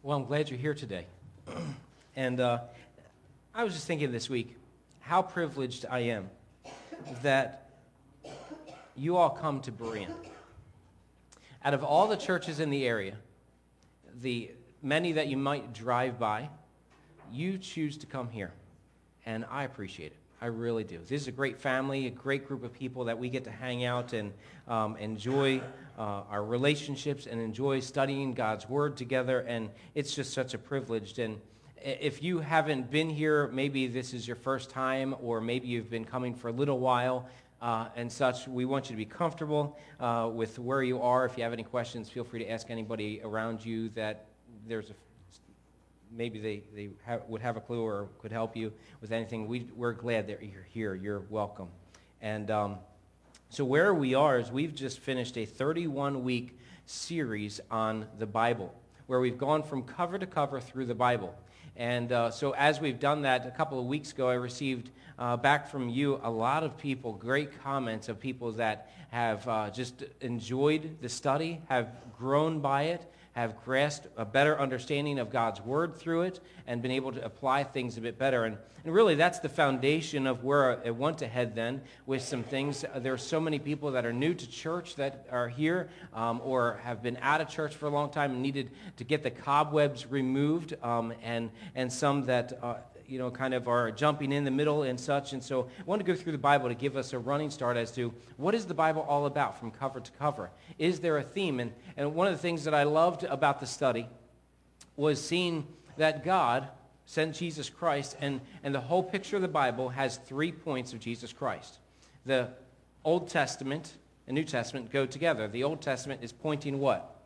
Well, I'm glad you're here today. And I was just thinking this week how privileged I am that you all come to Berean. Out of all the churches in the area, the many that you might drive by, you choose to come here. And I appreciate it. I really do. This is a great family, a great group of people that we get to hang out and enjoy our relationships and enjoy studying God's Word together, and it's just such a privilege. And if you haven't been here, maybe this is your first time, or maybe you've been coming for a little while and such, we want you to be comfortable with where you are. If you have any questions, feel free to ask anybody around you that maybe they would have a clue or could help you with anything. We're glad that you're here. You're welcome. And so where we are is we've just finished a 31-week series on the Bible, where we've gone from cover to cover through the Bible. And so as we've done that, a couple of weeks ago, I received back from you a lot of people, great comments of people that have just enjoyed the study, have grown by it, have grasped a better understanding of God's Word through it, and been able to apply things a bit better. And really, that's the foundation of where I want to head then with some things. There are so many people that are new to church that are here or have been out of church for a long time and needed to get the cobwebs removed, and some that kind of are jumping in the middle and such. And so I want to go through the Bible to give us a running start as to what is the Bible all about from cover to cover. Is there a theme? And one of the things that I loved about the study was seeing that God sent Jesus Christ, and the whole picture of the Bible has 3 points of Jesus Christ. The Old Testament and New Testament go together. The Old Testament is pointing what?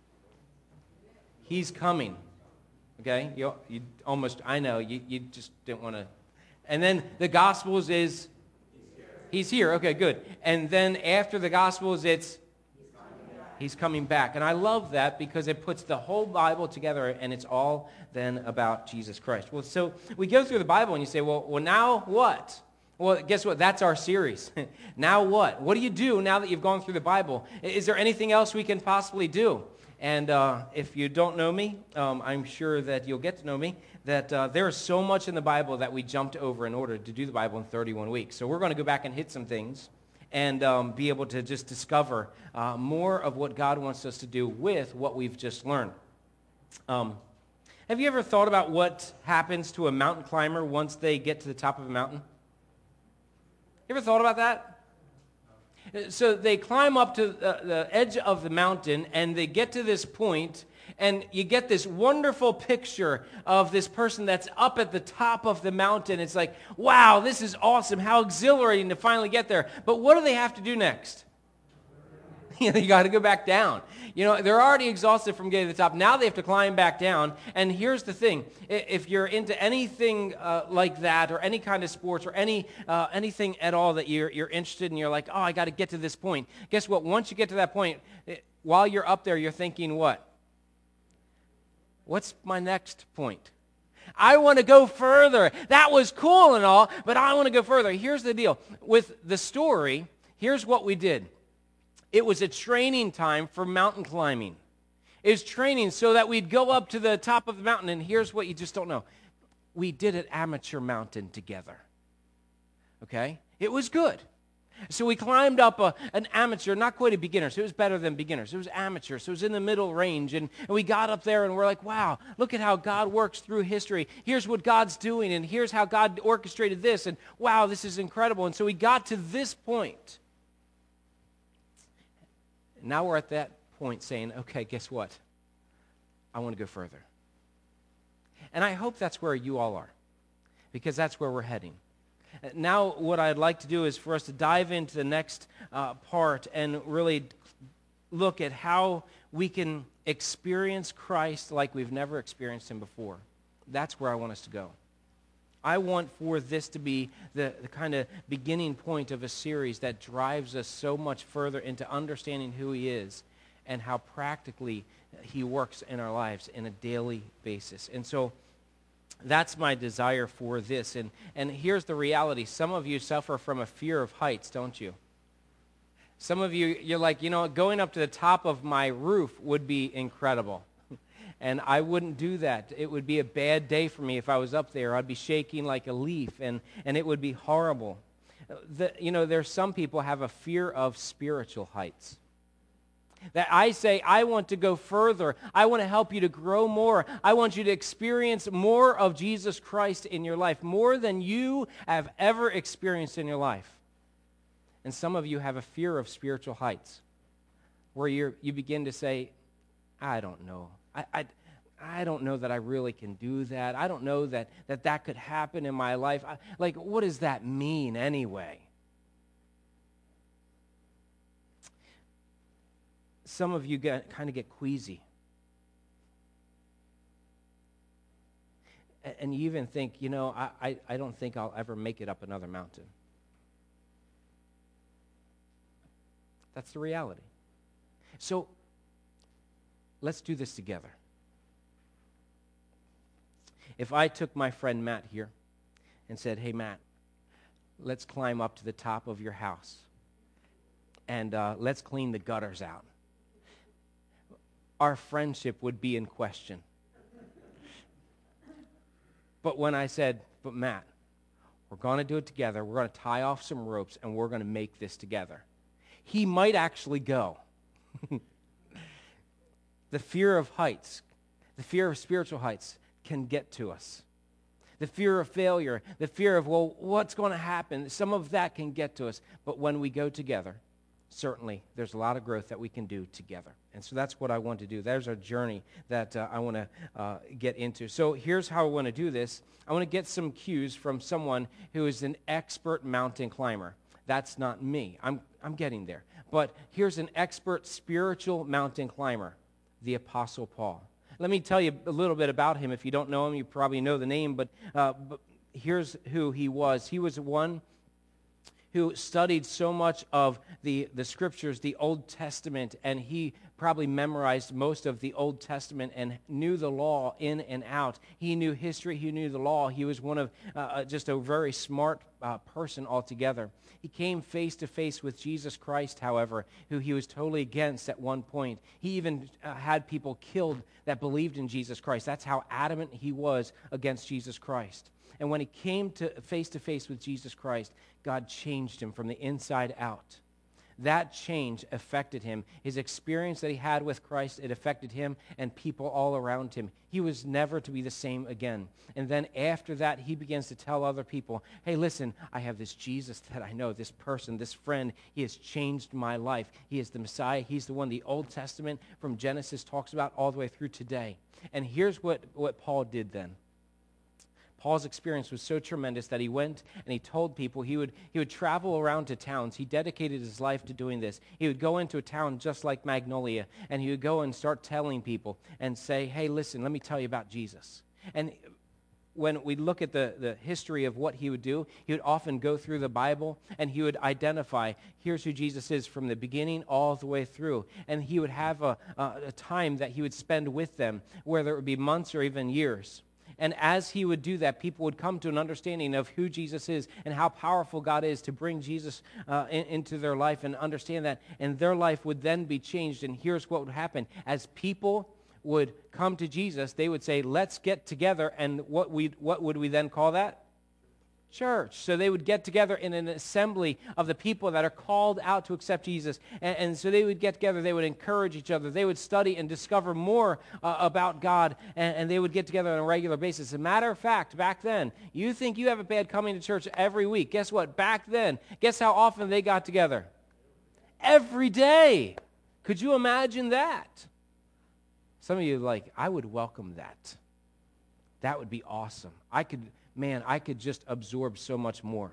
He's coming. Okay, you almost, I know, you just didn't want to. And then the Gospels is, he's here. Okay, good. And then after the Gospels, it's, he's coming back. And I love that because it puts the whole Bible together, and it's all then about Jesus Christ. Well, so we go through the Bible, and you say, well, now what? Well, guess what? That's our series. Now what? What do you do now that you've gone through the Bible? Is there anything else we can possibly do? And if you don't know me, I'm sure that you'll get to know me, that there is so much in the Bible that we jumped over in order to do the Bible in 31 weeks. So we're going to go back and hit some things and be able to just discover more of what God wants us to do with what we've just learned. Have you ever thought about what happens to a mountain climber once they get to the top of a mountain? You ever thought about that? So they climb up to the edge of the mountain, and they get to this point, and you get this wonderful picture of this person that's up at the top of the mountain. It's like, wow, this is awesome. How exhilarating to finally get there. But what do they have to do next? You got to go back down. They're already exhausted from getting to the top. Now they have to climb back down. And here's the thing. If you're into anything like that, or any kind of sports, or anything at all that you're interested in, you're like, oh, I got to get to this point. Guess what? Once you get to that point, while you're up there, you're thinking what? What's my next point? I want to go further. That was cool and all, but I want to go further. Here's the deal. With the story, here's what we did. It was a training time for mountain climbing. It was training so that we'd go up to the top of the mountain, and here's what you just don't know. We did an amateur mountain together. Okay? It was good. So we climbed up an amateur, not quite a beginner, so it was better than beginners. It was amateur, so it was in the middle range, and we got up there, and we're like, wow, look at how God works through history. Here's what God's doing, and here's how God orchestrated this, and wow, this is incredible. And so we got to this point. Now we're at that point saying, okay, guess what? I want to go further. And I hope that's where you all are, because that's where we're heading. Now what I'd like to do is for us to dive into the next part and really look at how we can experience Christ like we've never experienced him before. That's where I want us to go. I want for this to be the kind of beginning point of a series that drives us so much further into understanding who he is and how practically he works in our lives in a daily basis. And so that's my desire for this. And here's the reality. Some of you suffer from a fear of heights, don't you? Some of you, you're like, going up to the top of my roof would be incredible. and I wouldn't do that. It would be a bad day for me if I was up there. I'd be shaking like a leaf, and it would be horrible. There's some people have a fear of spiritual heights. That I say, I want to go further. I want to help you to grow more. I want you to experience more of Jesus Christ in your life, more than you have ever experienced in your life. And some of you have a fear of spiritual heights, where you begin to say, I don't know. I don't know that I really can do that. I don't know that could happen in my life. What does that mean anyway? Some of you kind of get queasy. And you even think, I don't think I'll ever make it up another mountain. That's the reality. So let's do this together. If I took my friend Matt here and said, hey, Matt, let's climb up to the top of your house and let's clean the gutters out, our friendship would be in question. But when I said, but Matt, we're going to do it together, we're going to tie off some ropes, and we're going to make this together, he might actually go. The fear of heights, the fear of spiritual heights can get to us. The fear of failure, the fear of, what's going to happen? Some of that can get to us. But when we go together, certainly there's a lot of growth that we can do together. And so that's what I want to do. There's our journey that I want to get into. So here's how I want to do this. I want to get some cues from someone who is an expert mountain climber. That's not me. I'm getting there. But here's an expert spiritual mountain climber, the Apostle Paul. Let me tell you a little bit about him. If you don't know him, you probably know the name, but here's who he was. He was one who studied so much of the Scriptures, the Old Testament, and he probably memorized most of the Old Testament and knew the law in and out. He knew history. He knew the law. He was one of just a very smart person altogether. He came face to face with Jesus Christ, however, who he was totally against at one point. He even had people killed that believed in Jesus Christ. That's how adamant he was against Jesus Christ. And when he came to face with Jesus Christ, God changed him from the inside out. That change affected him. His experience that he had with Christ, it affected him and people all around him. He was never to be the same again. And then after that, he begins to tell other people, hey, listen, I have this Jesus that I know, this person, this friend. He has changed my life. He is the Messiah. He's the one the Old Testament from Genesis talks about all the way through today. And here's what Paul did then. Paul's experience was so tremendous that he went and he told people he would travel around to towns. He dedicated his life to doing this. He would go into a town just like Magnolia, and he would go and start telling people and say, hey, listen, let me tell you about Jesus. And when we look at the history of what he would do, he would often go through the Bible and he would identify, here's who Jesus is from the beginning all the way through. And he would have a time that he would spend with them, whether it would be months or even years. And as he would do that, people would come to an understanding of who Jesus is and how powerful God is to bring Jesus into their life and understand that. And their life would then be changed. And here's what would happen. As people would come to Jesus, they would say, let's get together. And what would we then call that? Church. So they would get together in an assembly of the people that are called out to accept Jesus. And so they would get together. They would encourage each other. They would study and discover more about God. And they would get together on a regular basis. As a matter of fact, back then, you think you have a bad coming to church every week. Guess what? Back then, guess how often they got together? Every day. Could you imagine that? Some of you are like, I would welcome that. That would be awesome. I could just absorb so much more.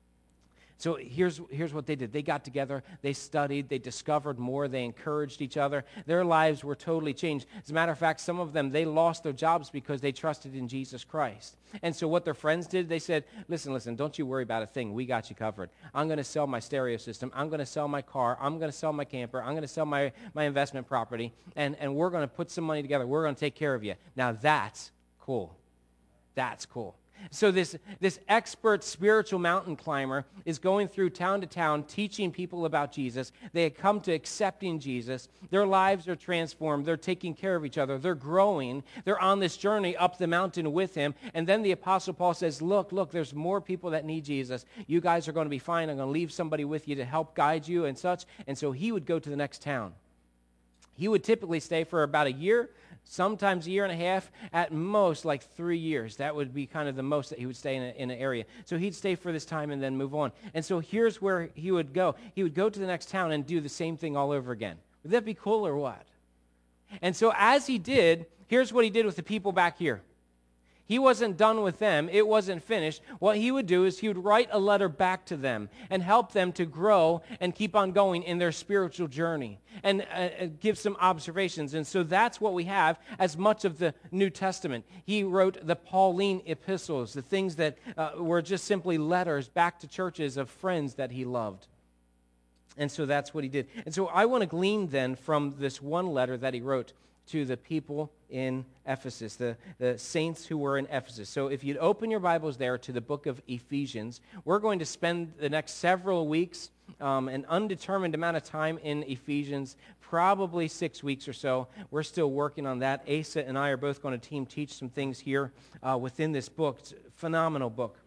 So here's what they did. They got together, they studied, they discovered more, they encouraged each other. Their lives were totally changed. As a matter of fact, some of them, they lost their jobs because they trusted in Jesus Christ. And so what their friends did, they said, listen, don't you worry about a thing. We got you covered. I'm going to sell my stereo system. I'm going to sell my car. I'm going to sell my camper. I'm going to sell my investment property. And we're going to put some money together. We're going to take care of you. Now that's cool. That's cool. So this expert spiritual mountain climber is going through town to town teaching people about Jesus. They had come to accepting Jesus. Their lives are transformed. They're taking care of each other. They're growing. They're on this journey up the mountain with him. And then the Apostle Paul says, look, there's more people that need Jesus. You guys are going to be fine. I'm going to leave somebody with you to help guide you and such. And so he would go to the next town. He would typically stay for about a year, sometimes a year and a half, at most like 3 years. That would be kind of the most that he would stay in an area. So he'd stay for this time and then move on. And so here's where he would go. He would go to the next town and do the same thing all over again. Would that be cool or what? And so as he did, here's what he did with the people back here. He wasn't done with them. It wasn't finished. What he would do is he would write a letter back to them and help them to grow and keep on going in their spiritual journey and give some observations. And so that's what we have as much of the New Testament. He wrote the Pauline epistles, the things that were just simply letters back to churches of friends that he loved. And so that's what he did. And so I want to glean then from this one letter that he wrote to the people in Ephesus, the saints who were in Ephesus. So if you'd open your Bibles there to the book of Ephesians, we're going to spend the next several weeks, an undetermined amount of time in Ephesians, probably 6 weeks or so. We're still working on that. Asa and I are both going to teach some things here within this book. It's a phenomenal book.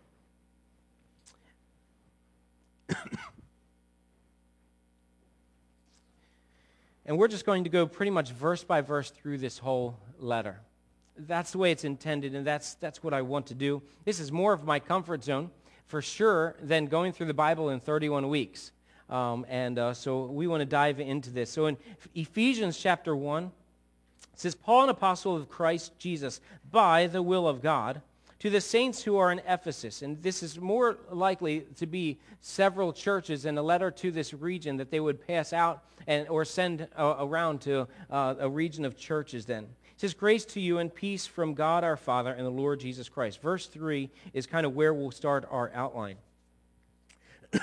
And we're just going to go pretty much verse by verse through this whole letter. That's the way it's intended, and that's what I want to do. This is more of my comfort zone, for sure, than going through the Bible in 31 weeks. So we want to dive into this. So in Ephesians chapter 1, it says, Paul, an apostle of Christ Jesus, by the will of God, to the saints who are in Ephesus. And this is more likely to be several churches in a letter to this region that they would pass out or send around to a region of churches then. It says, grace to you and peace from God our Father and the Lord Jesus Christ. Verse 3 is kind of where we'll start our outline. It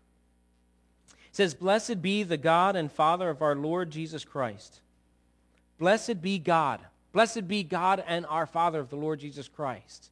says, blessed be the God and Father of our Lord Jesus Christ. Blessed be God. Blessed be God and our Father of the Lord Jesus Christ,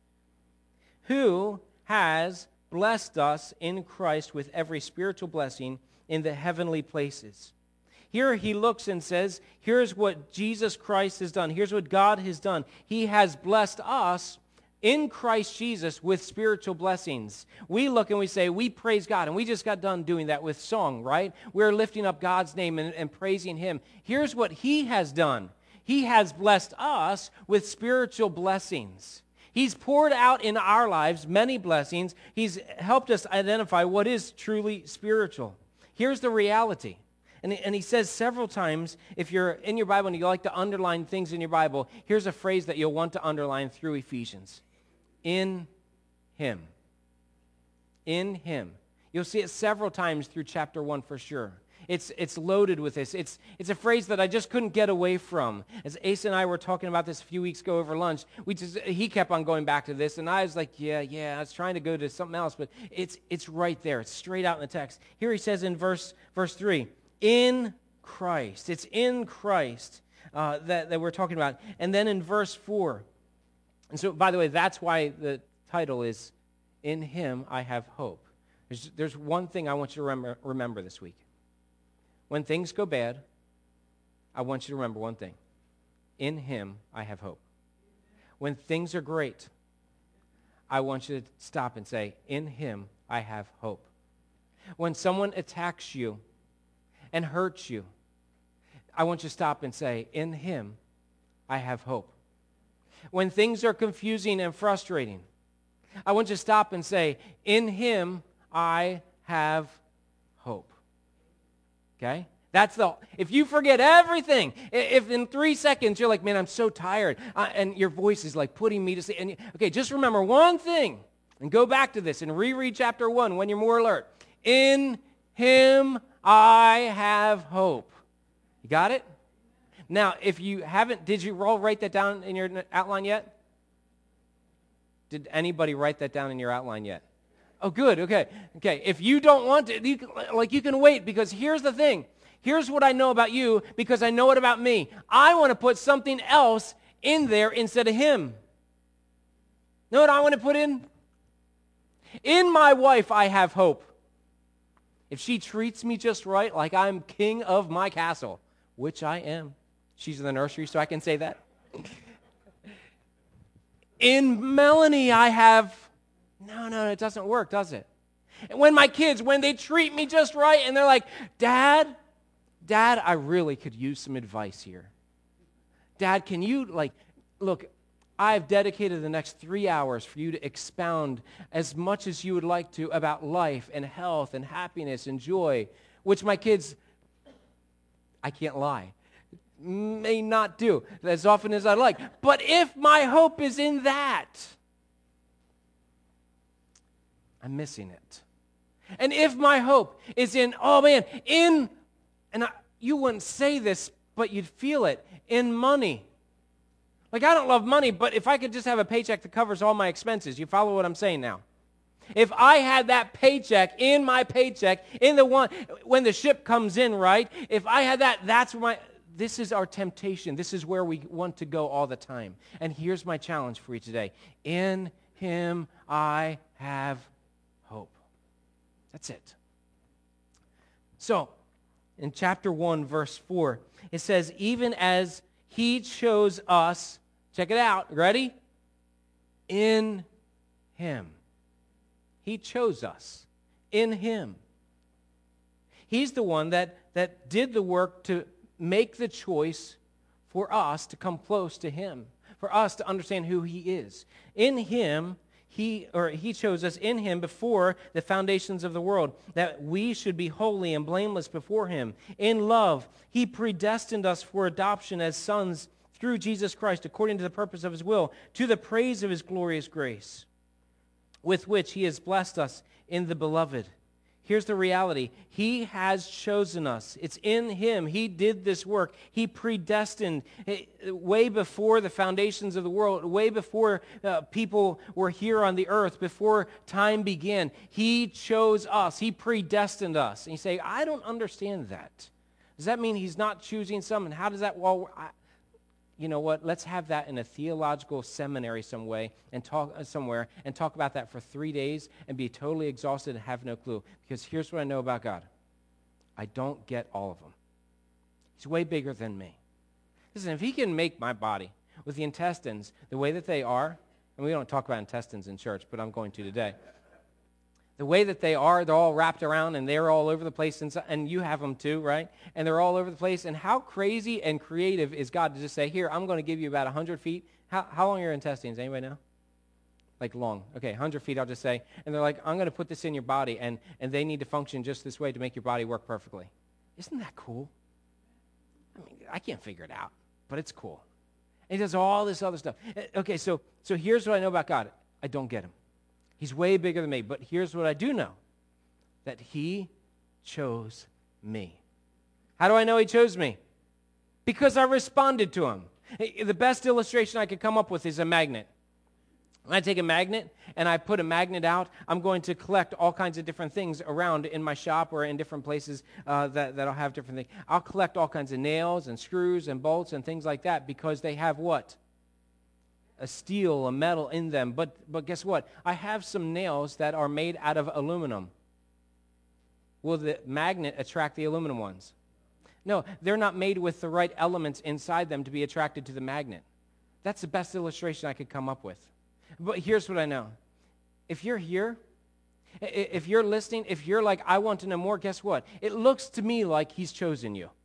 who has blessed us in Christ with every spiritual blessing in the heavenly places. Here he looks and says, here's what Jesus Christ has done. Here's what God has done. He has blessed us in Christ Jesus with spiritual blessings. We look and we say, we praise God. And we just got done doing that with song, right? We're lifting up God's name and praising him. Here's what he has done. He has blessed us with spiritual blessings. He's poured out in our lives many blessings. He's helped us identify what is truly spiritual. Here's the reality. And he says several times, if you're in your Bible and you like to underline things in your Bible, here's a phrase that you'll want to underline through Ephesians. In him. In him. You'll see it several times through chapter 1 for sure. It's loaded with this. It's a phrase that I just couldn't get away from. As Asa and I were talking about this a few weeks ago over lunch, he kept on going back to this, and I was like, yeah, I was trying to go to something else, but it's right there. It's straight out in the text. Here he says in verse 3, in Christ. It's in Christ that we're talking about. And then in verse 4, and so, by the way, that's why the title is, In Him I Have Hope. There's one thing I want you to remember this week. When things go bad, I want you to remember one thing. In him, I have hope. When things are great, I want you to stop and say, in him, I have hope. When someone attacks you and hurts you, I want you to stop and say, in him, I have hope. When things are confusing and frustrating, I want you to stop and say, in him, I have hope. Okay? If you forget everything, if in 3 seconds you're like, man, I'm so tired, and your voice is like putting me to sleep, okay, just remember one thing, and go back to this and reread chapter 1 when you're more alert. In him I have hope. You got it? Now, if you haven't, did you all write that down in your outline yet? Did anybody write that down in your outline yet? Oh, good, okay. If you don't want to, you can wait, because here's the thing. Here's what I know about you, because I know it about me. I want to put something else in there instead of him. Know what I want to put in? In my wife, I have hope. If she treats me just right, like I'm king of my castle, which I am. She's in the nursery, so I can say that. In Melanie, I have... No, it doesn't work, does it? And when my kids, when they treat me just right, and they're like, Dad, I really could use some advice here. Dad, can you, look, I've dedicated the next 3 hours for you to expound as much as you would like to about life and health and happiness and joy, which my kids, I can't lie, may not do as often as I'd like. But if my hope is in that, I'm missing it. And if my hope is in, you wouldn't say this, but you'd feel it, in money. Like, I don't love money, but if I could just have a paycheck that covers all my expenses, you follow what I'm saying now? If I had that paycheck, in my paycheck, in the one, when the ship comes in, right? If I had that, this is our temptation. This is where we want to go all the time. And here's my challenge for you today. In Him I have hope. That's it. So, in chapter 1, verse 4, it says, even as He chose us, check it out, ready? In Him. He chose us. In Him. He's the one that did the work to make the choice for us to come close to Him, for us to understand who He is. In Him, He chose us in Him before the foundations of the world, that we should be holy and blameless before Him. In love, He predestined us for adoption as sons through Jesus Christ, according to the purpose of His will, to the praise of His glorious grace, with which He has blessed us in the Beloved. Here's the reality. He has chosen us. It's in Him. He did this work. He predestined way before the foundations of the world, way before people were here on the earth, before time began. He chose us. He predestined us. And you say, I don't understand that. Does that mean He's not choosing some? And how does that... you know what? Let's have that in a theological seminary somewhere and talk about that for 3 days and be totally exhausted and have no clue. Because here's what I know about God. I don't get all of them. He's way bigger than me. Listen, if He can make my body with the intestines the way that they are, and we don't talk about intestines in church, but I'm going to today. The way that they are, they're all wrapped around and they're all over the place, and you have them too, right? And they're all over the place. And how crazy and creative is God to just say, here, I'm going to give you about 100 feet. How long are your intestines? Anybody know? Like long. Okay, 100 feet, I'll just say. And they're like, I'm going to put this in your body, and they need to function just this way to make your body work perfectly. Isn't that cool? I mean, I can't figure it out, but it's cool. And He does all this other stuff. Okay, so here's what I know about God. I don't get Him. He's way bigger than me. But here's what I do know. That He chose me. How do I know He chose me? Because I responded to Him. The best illustration I could come up with is a magnet. When I take a magnet and I put a magnet out, I'm going to collect all kinds of different things around in my shop or in different places that'll have different things. I'll collect all kinds of nails and screws and bolts and things like that because they have what? A steel, a metal in them. But guess what? I have some nails that are made out of aluminum. Will the magnet attract the aluminum ones? No, they're not made with the right elements inside them to be attracted to the magnet. That's the best illustration I could come up with. But here's what I know. If you're here, if you're listening, if you're like, I want to know more, guess what? It looks to me like He's chosen you.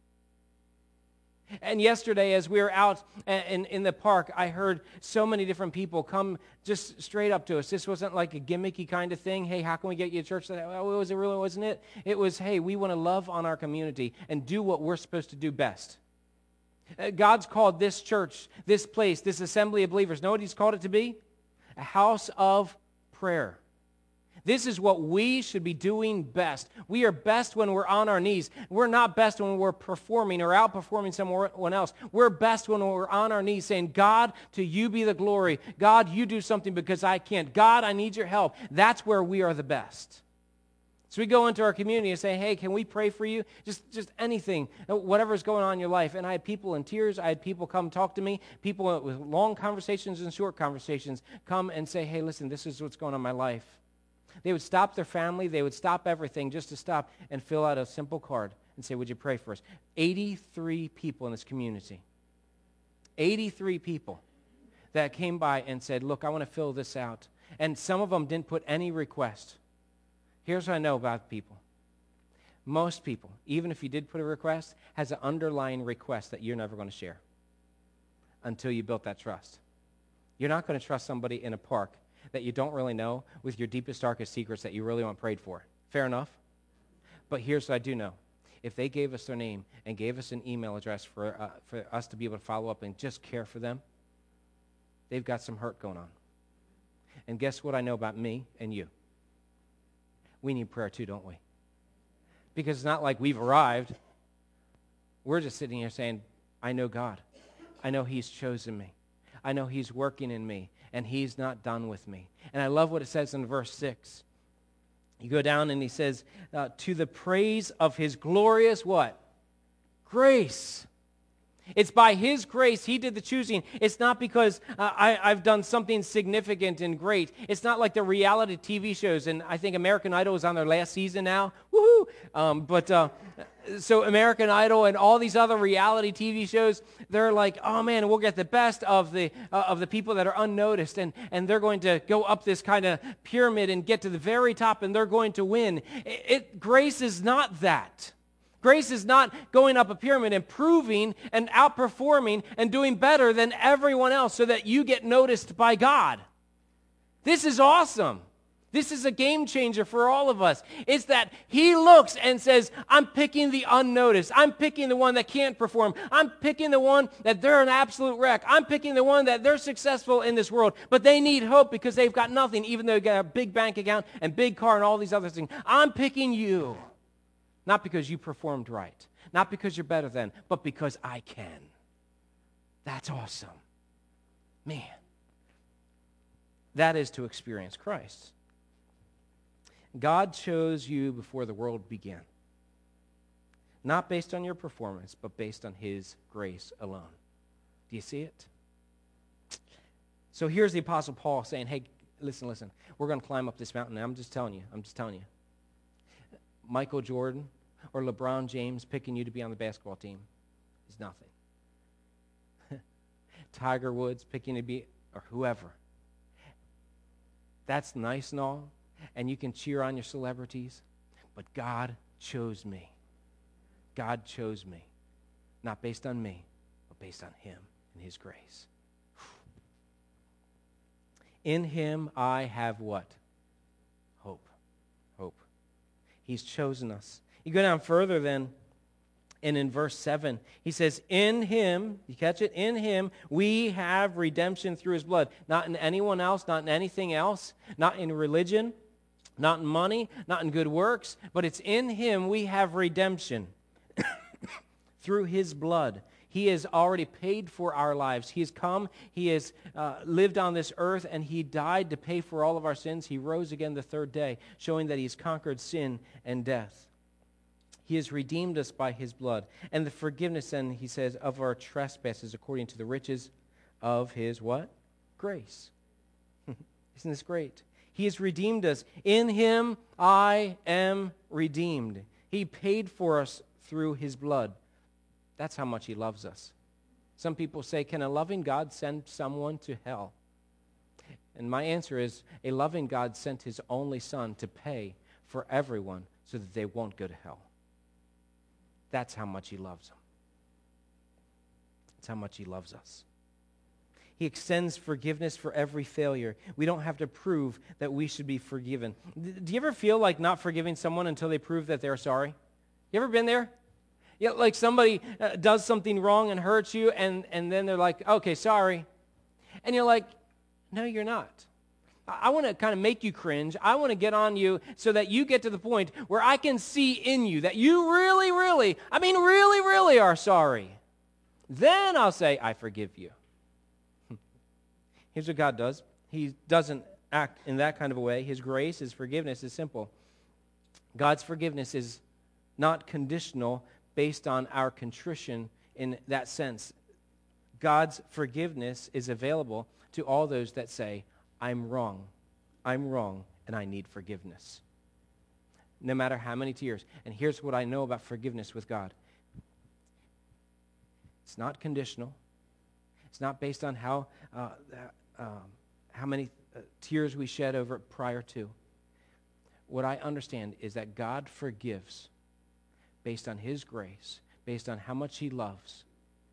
And yesterday, as we were out in the park, I heard so many different people come just straight up to us. This wasn't like a gimmicky kind of thing. Hey, how can we get you to church? Well, was it really, wasn't it? It was, hey, we want to love on our community and do what we're supposed to do best. God's called this church, this place, this assembly of believers. Know what He's called it to be? A house of prayer. This is what we should be doing best. We are best when we're on our knees. We're not best when we're performing or outperforming someone else. We're best when we're on our knees saying, God, to You be the glory. God, You do something because I can't. God, I need Your help. That's where we are the best. So we go into our community and say, hey, can we pray for you? Just anything, whatever's going on in your life. And I had people in tears. I had people come talk to me. People with long conversations and short conversations come and say, hey, listen, this is what's going on in my life. They would stop their family. They would stop everything just to stop and fill out a simple card and say, would you pray for us? 83 people in this community. 83 people that came by and said, look, I want to fill this out. And some of them didn't put any request. Here's what I know about people. Most people, even if you did put a request, has an underlying request that you're never going to share until you built that trust. You're not going to trust somebody in a park that you don't really know with your deepest, darkest secrets that you really want prayed for. Fair enough? But here's what I do know. If they gave us their name and gave us an email address for us to be able to follow up and just care for them, they've got some hurt going on. And guess what I know about me and you? We need prayer too, don't we? Because it's not like we've arrived. We're just sitting here saying, I know God. I know He's chosen me. I know He's working in me, and He's not done with me. And I love what it says in verse 6. You go down and he says, to the praise of His glorious what? Grace. It's by His grace He did the choosing. It's not because I've done something significant and great. It's not like the reality TV shows, and I think American Idol is on their last season now. Woohoo! So American Idol and all these other reality TV shows, they're like, oh man, we'll get the best of the people that are unnoticed, and they're going to go up this kind of pyramid and get to the very top, and they're going to win. Grace is not that. Grace is not going up a pyramid and proving and outperforming and doing better than everyone else so that you get noticed by God. This is awesome. This is a game changer for all of us. It's that He looks and says, I'm picking the unnoticed. I'm picking the one that can't perform. I'm picking the one that they're an absolute wreck. I'm picking the one that they're successful in this world, but they need hope because they've got nothing, even though they've got a big bank account and big car and all these other things. I'm picking you. Not because you performed right. Not because you're better than, but because I can. That's awesome. Man. That is to experience Christ. God chose you before the world began. Not based on your performance, but based on His grace alone. Do you see it? So here's the Apostle Paul saying, hey, listen. We're going to climb up this mountain. I'm just telling you. Michael Jordan or LeBron James picking you to be on the basketball team is nothing. Tiger Woods picking you to be, or whoever. That's nice and all, and you can cheer on your celebrities, but God chose me. God chose me, not based on me, but based on Him and His grace. In Him I have what? Hope. He's chosen us. You go down further then, and in verse 7, he says, in Him, you catch it? In Him we have redemption through His blood. Not in anyone else, not in anything else, not in religion, not in money, not in good works, but it's in Him we have redemption through His blood. He has already paid for our lives. He has come, He has lived on this earth, and He died to pay for all of our sins. He rose again the third day, showing that He's conquered sin and death. He has redeemed us by His blood. And the forgiveness, then, he says, of our trespasses according to the riches of His what? Grace. Isn't this great? He has redeemed us. In Him I am redeemed. He paid for us through His blood. That's how much He loves us. Some people say, can a loving God send someone to hell? And my answer is, a loving God sent His only Son to pay for everyone so that they won't go to hell. That's how much He loves them. That's how much He loves us. He extends forgiveness for every failure. We don't have to prove that we should be forgiven. Do you ever feel like not forgiving someone until they prove that they're sorry? You ever been there? Yeah, like somebody does something wrong and hurts you, and then they're like, okay, sorry. And you're like, no, you're not. I want to kind of make you cringe. I want to get on you so that you get to the point where I can see in you that you really, really are sorry. Then I'll say, I forgive you. Here's what God does. He doesn't act in that kind of a way. His grace, His forgiveness is simple. God's forgiveness is not conditional based on our contrition in that sense. God's forgiveness is available to all those that say, I'm wrong, and I need forgiveness. No matter how many tears. And here's what I know about forgiveness with God. It's not conditional. It's not based on how many tears we shed over it prior to. What I understand is that God forgives based on His grace, based on how much He loves.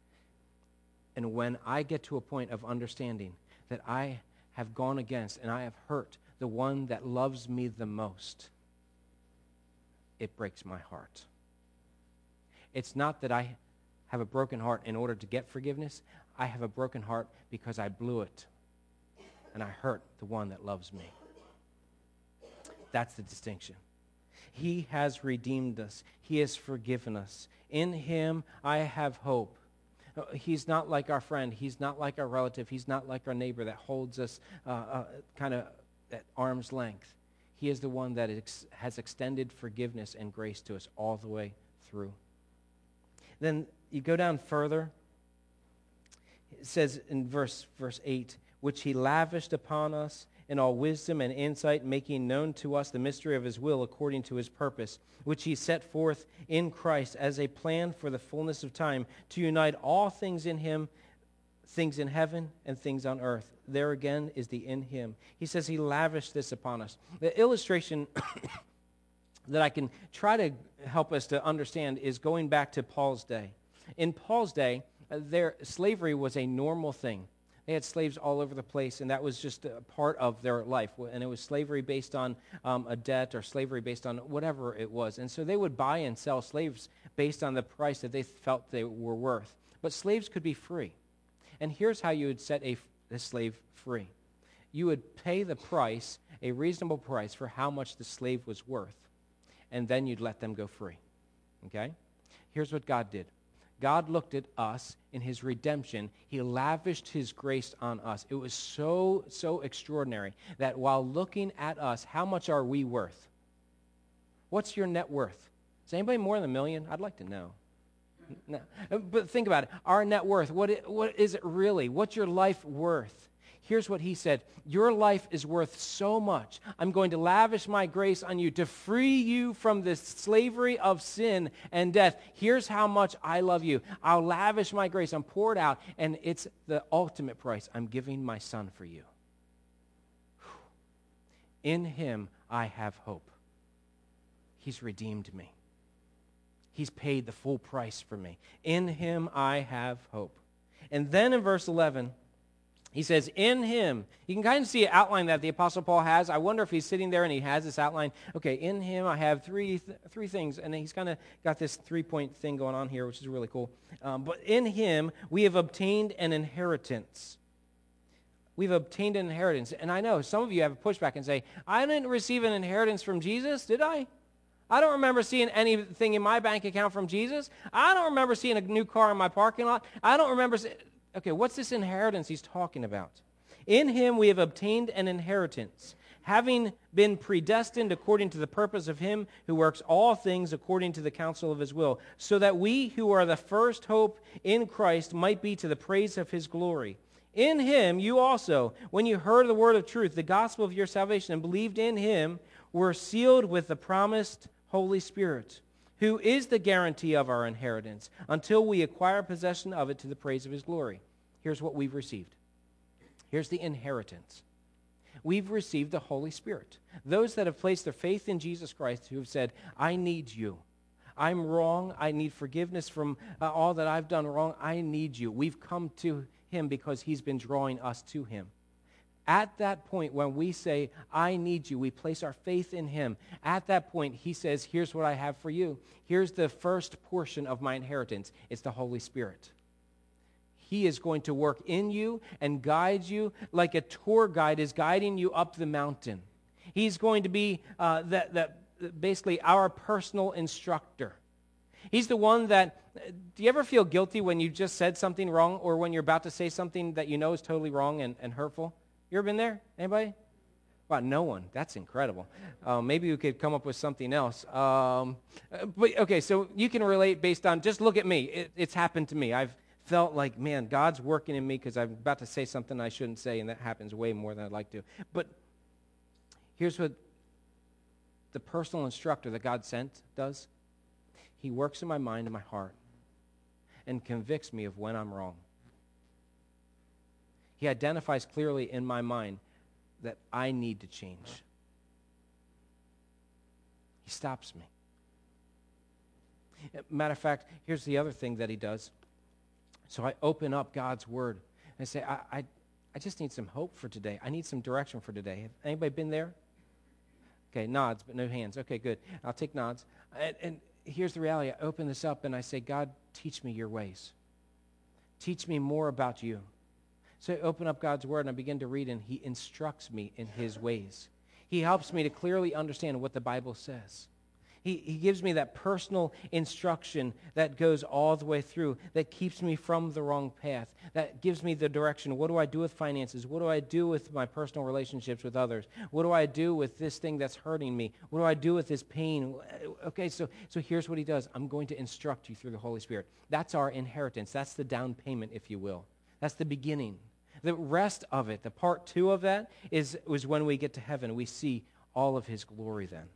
And when I get to a point of understanding that I have gone against and I have hurt the one that loves me the most, it breaks my heart. It's not that I have a broken heart in order to get forgiveness. I have a broken heart because I blew it and I hurt the one that loves me. That's the distinction. He has redeemed us. He has forgiven us. In Him I have hope. He's not like our friend. He's not like our relative. He's not like our neighbor that holds us kind of at arm's length. He is the one that has extended forgiveness and grace to us all the way through. Then you go down further. It says in verse 8, which He lavished upon us in all wisdom and insight, making known to us the mystery of His will according to His purpose, which He set forth in Christ as a plan for the fullness of time, to unite all things in Him, things in heaven and things on earth. There again is the in Him. He says He lavished this upon us. The illustration that I can try to help us to understand is going back to Paul's day. In Paul's day, slavery was a normal thing. They had slaves all over the place, and that was just a part of their life. And it was slavery based on a debt or slavery based on whatever it was. And so they would buy and sell slaves based on the price that they felt they were worth. But slaves could be free. And here's how you would set a slave free. You would pay the price, a reasonable price, for how much the slave was worth, and then you'd let them go free. Okay? Here's what God did. God looked at us in His redemption. He lavished His grace on us. It was so extraordinary that while looking at us, how much are we worth? What's your net worth? Is anybody more than $1 million? I'd like to know. No. But think about it. Our net worth, what is it really? What's your life worth? Here's what He said. Your life is worth so much. I'm going to lavish my grace on you to free you from the slavery of sin and death. Here's how much I love you. I'll lavish my grace. I'm poured out, and it's the ultimate price. I'm giving my Son for you. In Him I have hope. He's redeemed me. He's paid the full price for me. In Him I have hope. And then in verse 11, he says, in Him. You can kind of see an outline that the Apostle Paul has. I wonder if he's sitting there and he has this outline. Okay, in Him I have three things. And he's kind of got this 3-point thing going on here, which is really cool. But in Him we have obtained an inheritance. We've obtained an inheritance. And I know some of you have a pushback and say, I didn't receive an inheritance from Jesus, did I? I don't remember seeing anything in my bank account from Jesus. I don't remember seeing a new car in my parking lot. I don't remember... Okay, what's this inheritance he's talking about? In Him we have obtained an inheritance, having been predestined according to the purpose of Him who works all things according to the counsel of His will, so that we who are the first hope in Christ might be to the praise of His glory. In Him you also, when you heard the word of truth, the gospel of your salvation, and believed in Him, were sealed with the promised Holy Spirit, who is the guarantee of our inheritance, until we acquire possession of it to the praise of His glory. Here's what we've received. Here's the inheritance. We've received the Holy Spirit. Those that have placed their faith in Jesus Christ, who have said, I need you. I'm wrong. I need forgiveness from all that I've done wrong. I need you. We've come to Him because He's been drawing us to Him. At that point, when we say, I need you, we place our faith in Him. At that point, He says, here's what I have for you. Here's the first portion of my inheritance. It's the Holy Spirit. He is going to work in you and guide you like a tour guide is guiding you up the mountain. He's going to be basically our personal instructor. He's the one that, do you ever feel guilty when you just said something wrong, or when you're about to say something that you know is totally wrong and hurtful? You ever been there? Anybody? Wow, no one. That's incredible. Maybe we could come up with something else. But okay, so you can relate based on, just look at me. It's happened to me. I've felt like, man, God's working in me because I'm about to say something I shouldn't say, and that happens way more than I'd like to. But here's what the personal instructor that God sent does. He works in my mind and my heart and convicts me of when I'm wrong. He identifies clearly in my mind that I need to change. He stops me. Matter of fact, here's the other thing that he does. So I open up God's word and I say, I just need some hope for today. I need some direction for today. Have anybody been there? Okay, nods, but no hands. Okay, good. I'll take nods. And here's the reality. I open this up and I say, God, teach me your ways. Teach me more about you. So I open up God's word and I begin to read, and he instructs me in his ways. He helps me to clearly understand what the Bible says. He gives me that personal instruction that goes all the way through, that keeps me from the wrong path, that gives me the direction. What do I do with finances? What do I do with my personal relationships with others? What do I do with this thing that's hurting me? What do I do with this pain? Okay, so here's what he does. I'm going to instruct you through the Holy Spirit. That's our inheritance. That's the down payment, if you will. That's the beginning. The rest of it, the part 2 of that, was when we get to heaven. We see all of his glory then.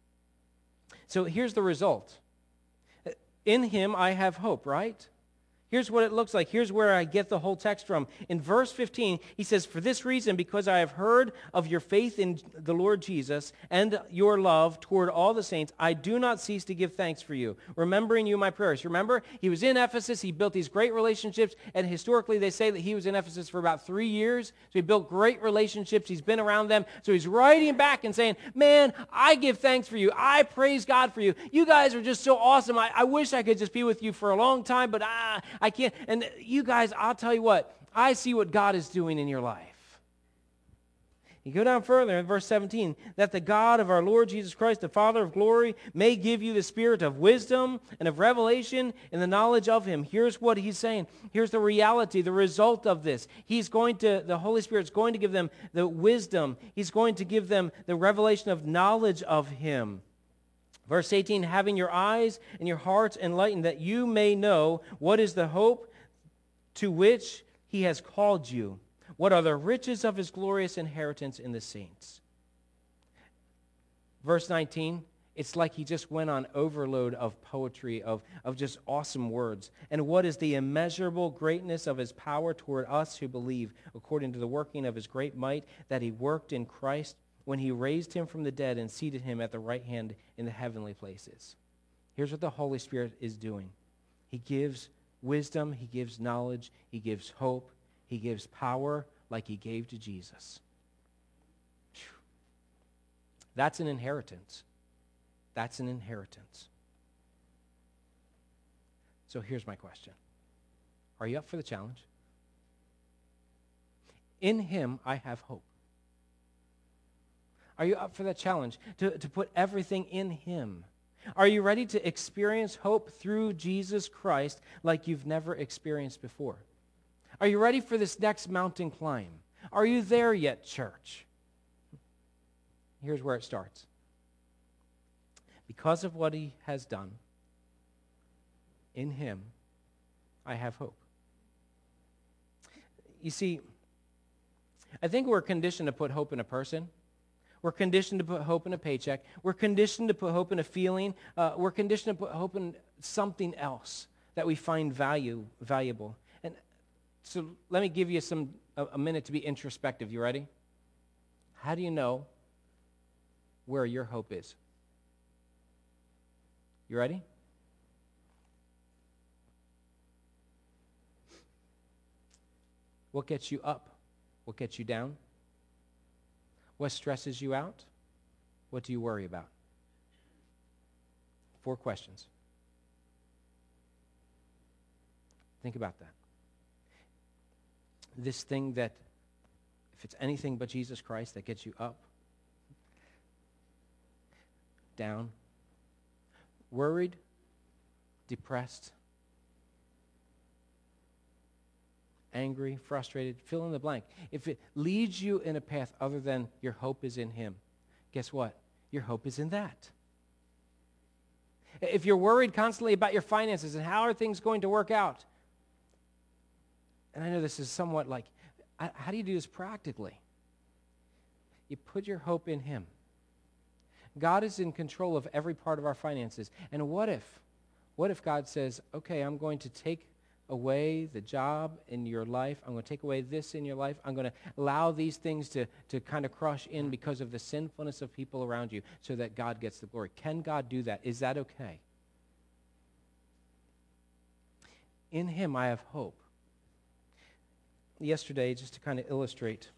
So here's the result. In him I have hope, right? Here's what it looks like. Here's where I get the whole text from. In verse 15, he says, "For this reason, because I have heard of your faith in the Lord Jesus and your love toward all the saints, I do not cease to give thanks for you, remembering you in my prayers." Remember, he was in Ephesus. He built these great relationships, and historically they say that he was in Ephesus for about 3 years. So he built great relationships. He's been around them. So he's writing back and saying, man, I give thanks for you. I praise God for you. You guys are just so awesome. I wish I could just be with you for a long time, but I can't. And you guys, I'll tell you what, I see what God is doing in your life. You go down further in verse 17, that the God of our Lord Jesus Christ, the Father of glory, may give you the spirit of wisdom and of revelation in the knowledge of him. Here's what he's saying. Here's the reality, the result of this. The Holy Spirit's going to give them the wisdom. He's going to give them the revelation of knowledge of him. Verse 18, having your eyes and your hearts enlightened, that you may know what is the hope to which he has called you, what are the riches of his glorious inheritance in the saints. Verse 19, it's like he just went on overload of poetry, of just awesome words. And what is the immeasurable greatness of his power toward us who believe, according to the working of his great might, that he worked in Christ when he raised him from the dead and seated him at the right hand in the heavenly places. Here's what the Holy Spirit is doing. He gives wisdom, he gives knowledge, he gives hope, he gives power like he gave to Jesus. Whew. That's an inheritance. That's an inheritance. So here's my question. Are you up for the challenge? In him I have hope. Are you up for that challenge to put everything in him? Are you ready to experience hope through Jesus Christ like you've never experienced before? Are you ready for this next mountain climb? Are you there yet, church? Here's where it starts. Because of what he has done, in him, I have hope. You see, I think we're conditioned to put hope in a person. We're conditioned to put hope in a paycheck. We're conditioned to put hope in a feeling. We're conditioned to put hope in something else that we find valuable. And so let me give you a minute to be introspective. You ready? How do you know where your hope is? You ready? What gets you up? What gets you down? What stresses you out? What do you worry about? 4 questions. Think about that. This thing that, if it's anything but Jesus Christ, that gets you up, down, worried, depressed, angry, frustrated, fill in the blank. If it leads you in a path other than your hope is in him, guess what? Your hope is in that. If you're worried constantly about your finances and how are things going to work out, and I know this is somewhat like, how do you do this practically? You put your hope in him. God is in control of every part of our finances. And what if God says, okay, I'm going to take away the job in your life. I'm going to take away this in your life. I'm going to allow these things to kind of crush in because of the sinfulness of people around you so that God gets the glory. Can God do that? Is that okay? In him I have hope. Yesterday, just to kind of illustrate,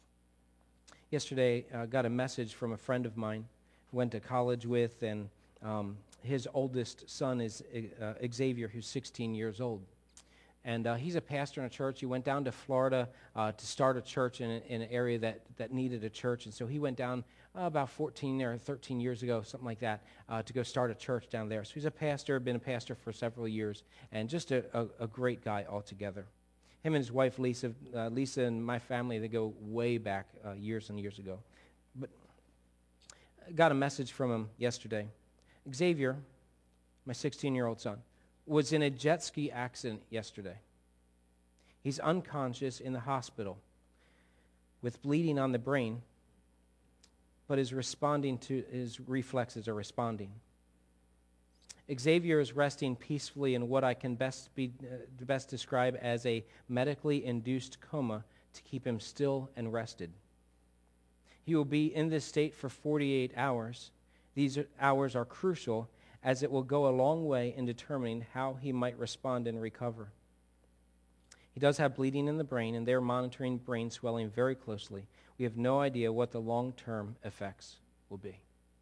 I got a message from a friend of mine who went to college with, and his oldest son is Xavier, who's 16 years old. And he's a pastor in a church. He went down to Florida to start a church in an area that needed a church. And so he went down about 14 or 13 years ago, something like that, to go start a church down there. So he's a pastor, been a pastor for several years, and just a great guy altogether. Him and his wife, Lisa and my family, they go way back years and years ago. But I got a message from him yesterday. Xavier, my 16-year-old son, was in a jet ski accident yesterday. He's unconscious in the hospital with bleeding on the brain, but his reflexes are responding. Xavier is resting peacefully in what I can best describe as a medically induced coma to keep him still and rested. He will be in this state for 48 hours. These hours are crucial, as it will go a long way in determining how he might respond and recover. He does have bleeding in the brain, and they're monitoring brain swelling very closely. We have no idea what the long-term effects will be.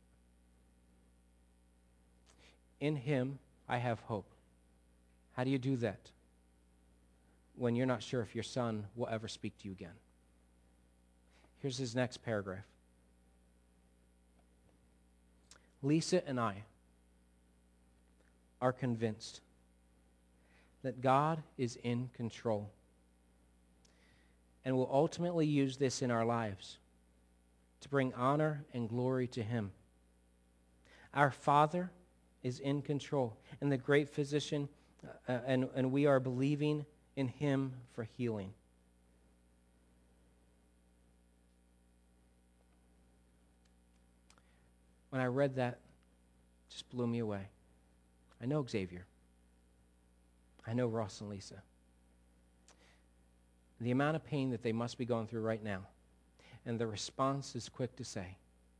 In him, I have hope. How do you do that when you're not sure if your son will ever speak to you again? Here's his next paragraph. Lisa and I are convinced that God is in control and will ultimately use this in our lives to bring honor and glory to him. Our Father is in control, and the great physician, and we are believing in him for healing. When I read that, it just blew me away. I know Xavier. I know Ross and Lisa. The amount of pain that they must be going through right now. And the response is quick to say,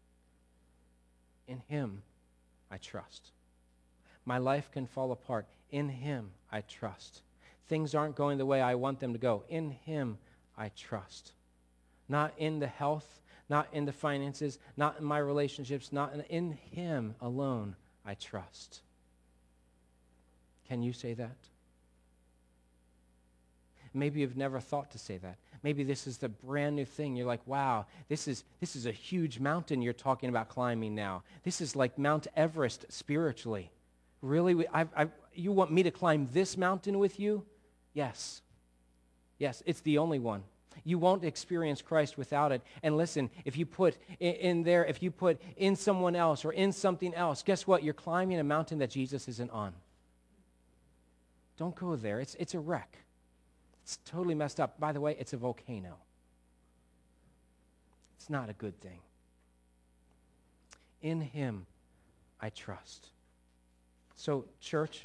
in him I trust. My life can fall apart. In him I trust. Things aren't going the way I want them to go. In him I trust. Not in the health, not in the finances, not in my relationships, not in him alone I trust. Can you say that? Maybe you've never thought to say that. Maybe this is the brand new thing. You're like, wow, this is a huge mountain you're talking about climbing now. This is like Mount Everest spiritually. Really? You want me to climb this mountain with you? Yes. Yes, it's the only one. You won't experience Christ without it. And listen, if you put if you put in someone else or in something else, guess what? You're climbing a mountain that Jesus isn't on. Don't go there. It's a wreck. It's totally messed up. By the way, it's a volcano. It's not a good thing. In him I trust. So, church,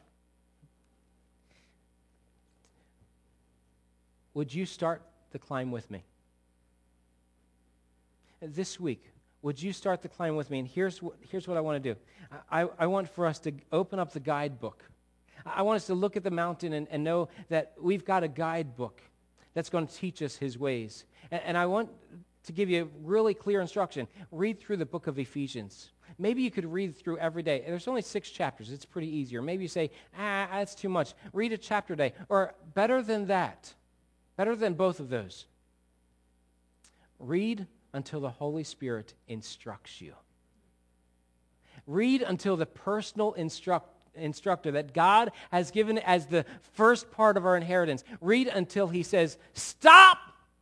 would you start the climb with me? This week, would you start the climb with me? And here's what I want to do. I want for us to open up the guidebook. I want us to look at the mountain and know that we've got a guidebook that's going to teach us his ways. And I want to give you really clear instruction. Read through the book of Ephesians. Maybe you could read through every day. There's only 6 chapters. It's pretty easy. Or maybe you say, that's too much. Read a chapter a day. Or better than that, better than both of those, read until the Holy Spirit instructs you. Read until the personal instructor that God has given as the first part of our inheritance. Read until he says, stop!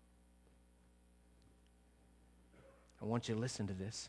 I want you to listen to this.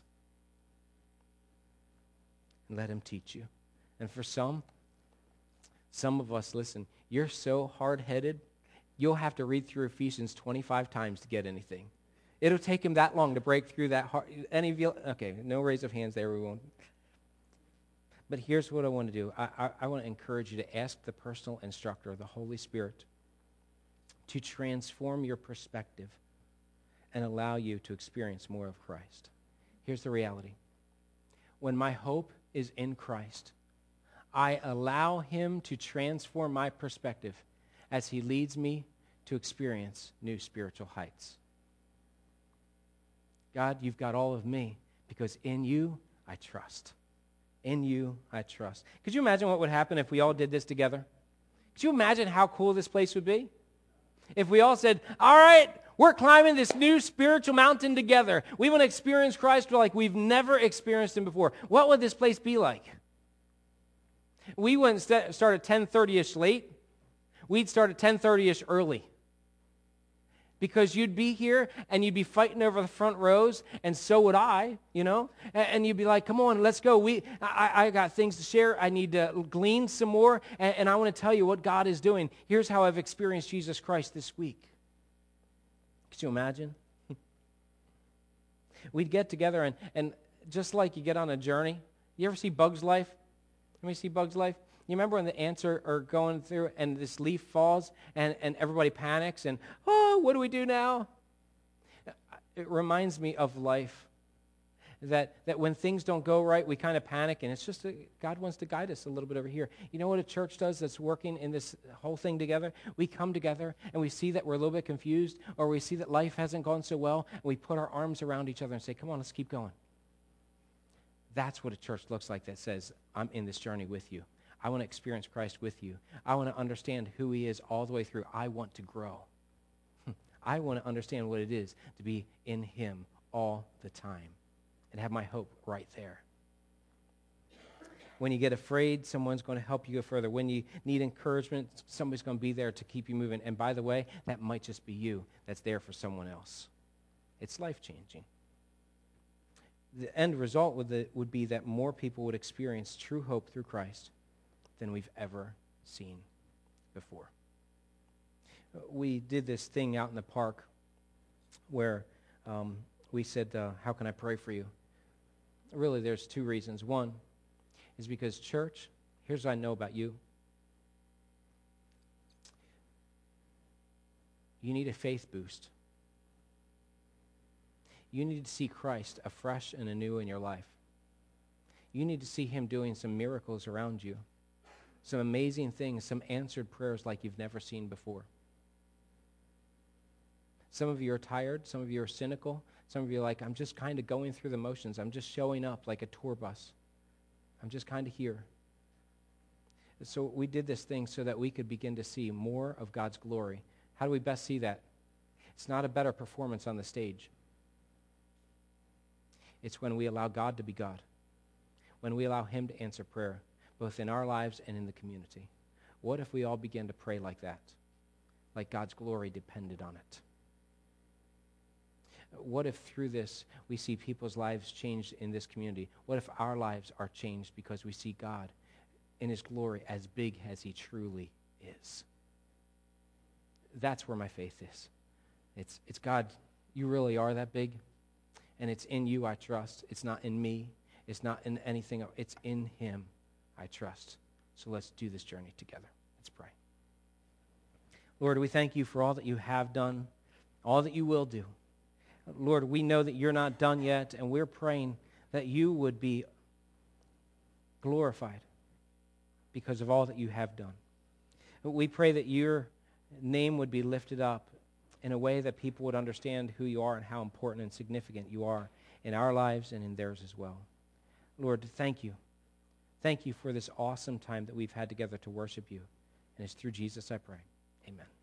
And let him teach you. And for some of us, listen, you're so hard-headed, you'll have to read through Ephesians 25 times to get anything. It'll take him that long to break through that hard. Any of you? Okay, no raise of hands there. We won't. But here's what I want to do. I want to encourage you to ask the personal instructor, the Holy Spirit, to transform your perspective and allow you to experience more of Christ. Here's the reality. When my hope is in Christ, I allow him to transform my perspective as he leads me to experience new spiritual heights. God, you've got all of me because in you I trust. In you I trust. Could you imagine what would happen if we all did this together? Could you imagine how cool this place would be? If we all said, all right, we're climbing this new spiritual mountain together. We want to experience Christ like we've never experienced him before. What would this place be like? We wouldn't start at 10:30-ish late. We'd start at 10:30-ish early. Because you'd be here and you'd be fighting over the front rows, and so would I, you know. And you'd be like, come on, let's go. I got things to share. I need to glean some more, and I want to tell you what God is doing. Here's how I've experienced Jesus Christ this week. Could you imagine? We'd get together, and just like you get on a journey. You ever see Bug's Life? Let me see Bug's Life. You remember when the ants are going through and this leaf falls and everybody panics and, oh, what do we do now? It reminds me of life, that when things don't go right, we kind of panic, and it's just God wants to guide us a little bit over here. You know what a church does that's working in this whole thing together? We come together and we see that we're a little bit confused, or we see that life hasn't gone so well, and we put our arms around each other and say, come on, let's keep going. That's what a church looks like that says, I'm in this journey with you. I want to experience Christ with you. I want to understand who he is all the way through. I want to grow. I want to understand what it is to be in him all the time and have my hope right there. When you get afraid, someone's going to help you go further. When you need encouragement, somebody's going to be there to keep you moving. And by the way, that might just be you that's there for someone else. It's life-changing. The end result would be that more people would experience true hope through Christ than we've ever seen before. We did this thing out in the park where we said, how can I pray for you? Really, there's two reasons. One is because, church, here's what I know about you. You need a faith boost. You need to see Christ afresh and anew in your life. You need to see him doing some miracles around you. Some amazing things, some answered prayers like you've never seen before. Some of you are tired. Some of you are cynical. Some of you are like, I'm just kind of going through the motions. I'm just showing up like a tour bus. I'm just kind of here. So we did this thing so that we could begin to see more of God's glory. How do we best see that? It's not a better performance on the stage. It's when we allow God to be God. When we allow him to answer prayer, both in our lives and in the community. What if we all began to pray like that? Like God's glory depended on it. What if through this we see people's lives changed in this community? What if our lives are changed because we see God in his glory as big as he truly is? That's where my faith is. It's God, you really are that big, and it's in you I trust. It's not in me. It's not in anything else. It's in him I trust. So let's do this journey together. Let's pray. Lord, we thank you for all that you have done, all that you will do. Lord, we know that you're not done yet, and we're praying that you would be glorified because of all that you have done. We pray that your name would be lifted up in a way that people would understand who you are and how important and significant you are in our lives and in theirs as well. Lord, thank you. Thank you for this awesome time that we've had together to worship you. And it's through Jesus I pray. Amen.